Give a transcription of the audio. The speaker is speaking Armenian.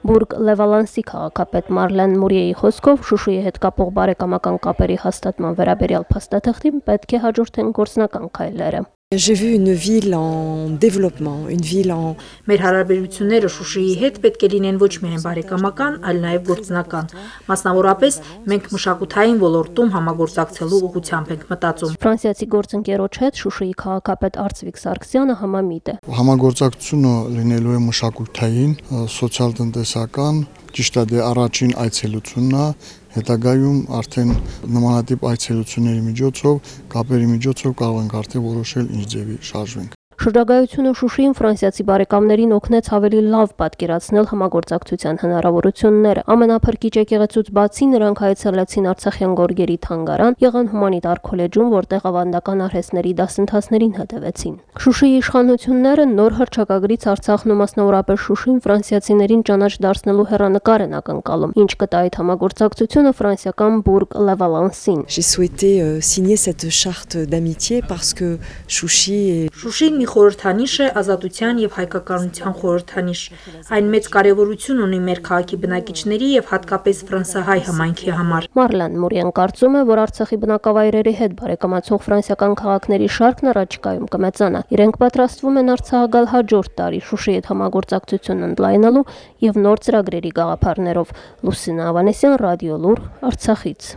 Բուրգ Լևալանսի քաղաքապետ Մարլեն Մուրիեի խոսքով Շուշիի հետ կապող բարեկամական կապերի հաստատման վերաբերյալ փաստաթղթին պետք է հաջորդեն գործնական քայլերը։ J'ai vu une ville en développement, une ville en... Մեր հարաբերությունները Շուշիի հետ պետք է լինեն ոչ միայն բարեկամական, այլ նաև գործնական։ Մասնավորապես, մենք մշակութային ոլորտում համագործակցելու ուղղությամբ ենք մտածում։ Ֆրանսիացի գործընկերոջ հետ Շուշիի քաղաքապետ Արծվիկ Սարգսյանը համամիտ է։ Համագործակցությունը լինելու է մշակութային, սոցիալ-տնտեսական, ճիշտ է առաջին այցելությունն է, հետագայում արդեն նմանատիպ այցելությունների միջոցով, կապերի միջոցով կարող ենք արդեն որոշել ինչ ձևի շարժվենք։ Շրջագայությունը Շուշիին ֆրանսիացի բարեկամներին օգնեց ավելի լավ պատկերացնել համագործակցության հնարավորությունները։ Ամենափրկիչ եկեղեցուց բացի նրանք հայցելեցին Արցախյան գորգերի թանգարան, եղան հումանիտար քոլեջում, որտեղ ավանդական արհեստների դասընթացներին հետևեցին։ Շուշիի իշխանությունները նոր հռչակագրից Արցախն ու մասնավորապես Շուշին ֆրանսիացիներին ճանաչ դարձնելու հեռանկար են ակնկալում, ինչ կտա այդ համագործակցությունը ֆրանսիական Բուրգ Լևալանսին։ J'ai souhaité signer cette charte d'amitié parce que Շուշին մի խորհրդանիշ է ազատության եւ հայկականության խորհրդանիշ։ Այն մեծ կարեւորություն ունի մեր քաղաքի բնակիչների եւ հատկապես ֆրանսահայ համայնքի համար։ Մարլեն Մուրիեն կարծում է, որ Արցախի բնակավայրերի հետ բարեկամացող ֆրանսիական քաղաքների շարքն առաջիկայում կմեծանա։ Իրենք պատրաստվում են Արցախ գալ հաջորդ տարի Շուշիի հետ համագործակցությունն ընդլայնելու եւ նոր ծրագրերի գաղափարներով։ Լուսինա Ավանեսյան, Ռադիո Լուր, Արցախից։